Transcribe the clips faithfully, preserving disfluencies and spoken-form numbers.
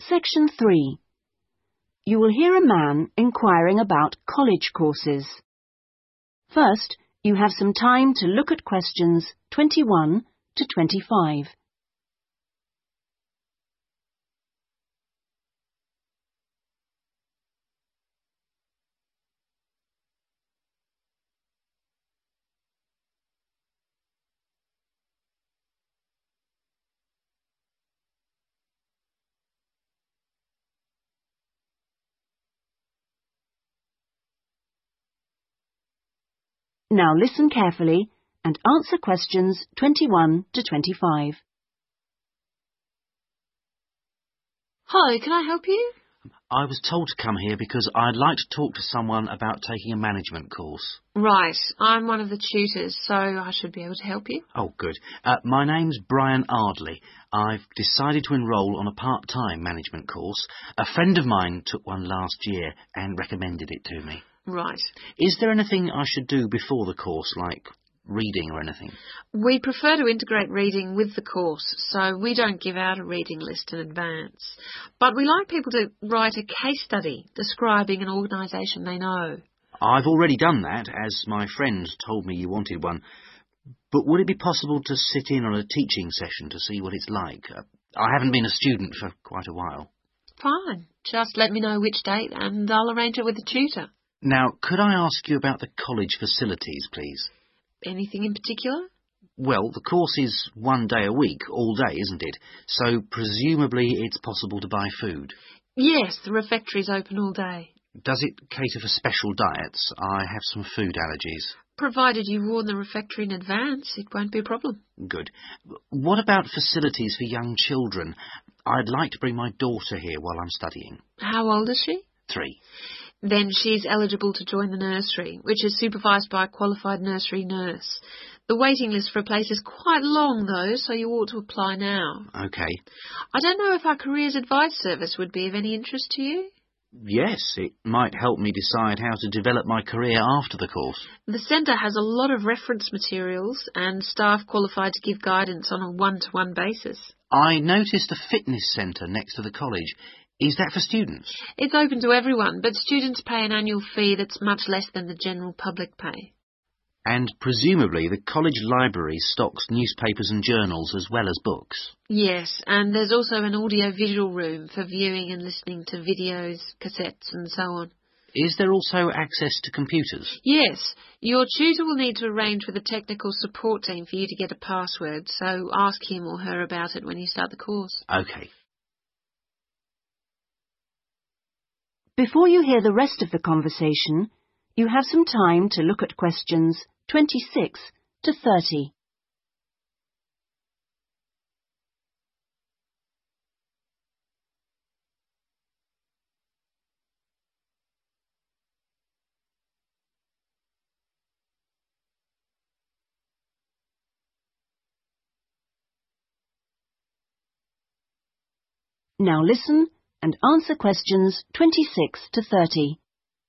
Section three. You will hear a man inquiring about college courses. First, you have some time to look at questions twenty-one to twenty-five. Now listen carefully and answer questions twenty-one to twenty-five. Hi, can I help you? I was told to come here because I'd like to talk to someone about taking a management course. Right, I'm one of the tutors, so I should be able to help you. Oh, good. Uh, my name's Brian Ardley. I've decided to enrol on a part-time management course. A friend of mine took one last year and recommended it to me. Right. Is there anything I should do before the course, like reading or anything? We prefer to integrate reading with the course, so we don't give out a reading list in advance. But we like people to write a case study describing an organisation they know. I've already done that, as my friend told me you wanted one. But would it be possible to sit in on a teaching session to see what it's like? Uh, I haven't been a student for quite a while. Fine. Just let me know which date and I'll arrange it with the tutor. Now, could I ask you about the college facilities, please? Anything in particular? Well, the course is one day a week, all day, isn't it? So presumably it's possible to buy food. Yes, the refectory's open all day. Does it cater for special diets? I have some food allergies. Provided you warn the refectory in advance, it won't be a problem. Good. What about facilities for young children? I'd like to bring my daughter here while I'm studying. How old is she? Three. Then she's eligible to join the nursery, which is supervised by a qualified nursery nurse. The waiting list for a place is quite long, though, so you ought to apply now. OK. I don't know if our careers advice service would be of any interest to you. Yes, it might help me decide how to develop my career after the course. The centre has a lot of reference materials and staff qualified to give guidance on a one-to-one basis. I noticed a fitness centre next to the college. Is that for students? It's open to everyone, but students pay an annual fee that's much less than the general public pay. And presumably the college library stocks newspapers and journals as well as books. Yes, and there's also an audio-visual room for viewing and listening to videos, cassettes and so on. Is there also access to computers? Yes. Your tutor will need to arrange with the technical support team for you to get a password, so ask him or her about it when you start the course. OK. Before you hear the rest of the conversation, you have some time to look at questions twenty-six to thirty. Now listen and answer questions twenty-six to thirty.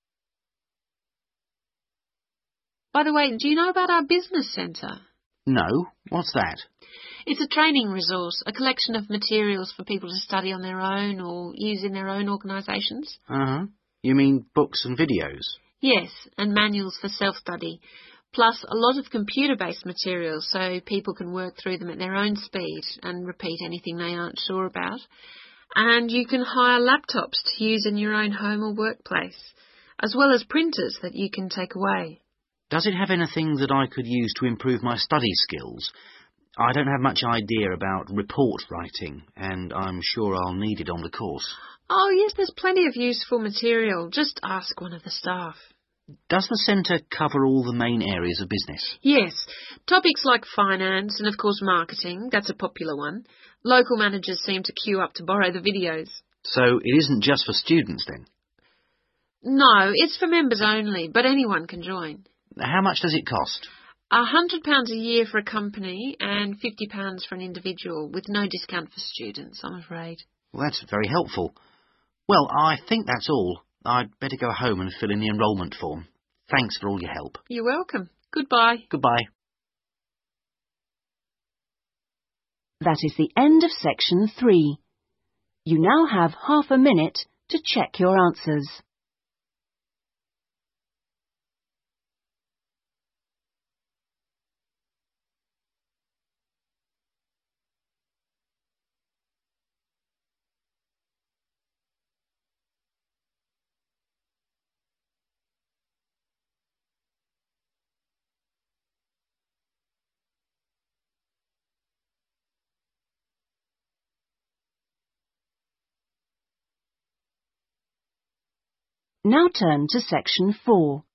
By the way, do you know about our business centre? No. What's that? It's a training resource, a collection of materials for people to study on their own or use in their own organisations. Uh-huh. You mean books and videos? Yes, and manuals for self-study, plus a lot of computer-based materials so people can work through them at their own speed and repeat anything they aren't sure about. And you can hire laptops to use in your own home or workplace, as well as printers that you can take away. Does it have anything that I could use to improve my study skills? I don't have much idea about report writing, and I'm sure I'll need it on the course. Oh, yes, there's plenty of useful material. Just ask one of the staff. Does the centre cover all the main areas of business? Yes. Topics like finance and, of course, marketing. That's a popular one. Local managers seem to queue up to borrow the videos. So it isn't just for students, then? No, it's for members only, but anyone can join. How much does it cost? A hundred pounds a year for a company and fifty pounds for an individual, with no discount for students, I'm afraid. Well, that's very helpful. Well, I think that's all. I'd better go home and fill in the enrolment form. Thanks for all your help. You're welcome. Goodbye. Goodbye. That is the end of section three. You now have half a minute to check your answers. Now turn to section four.